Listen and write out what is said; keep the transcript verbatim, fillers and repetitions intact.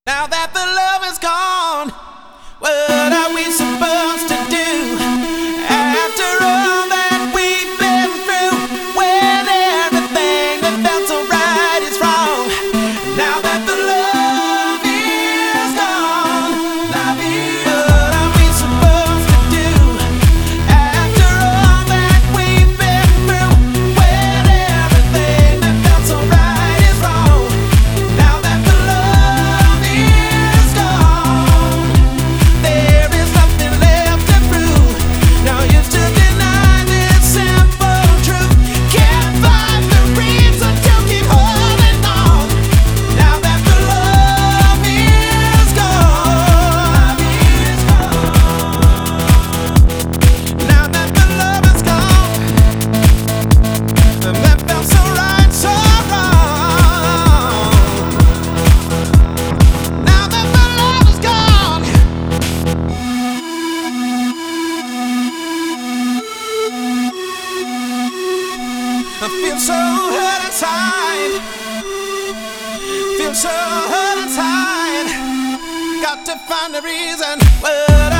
Now that the love is gone, what are we supposed to do? After all that we've been through, when everything that felt so right is wrong. Now that the love is gone, love is what are we supposed to do? After all that we've been through, when everything that felt so right is wrong. Now that the love is gone, there is nothing left to prove. No use to deny this simple truth. Can't find the reason to keep holding on. Now that the love is gone, now that the love is gone, that felt so right, so wrong. Now that the love is gone, I feel so hurt inside. Feel so hurt inside. Got to find a reason. Well,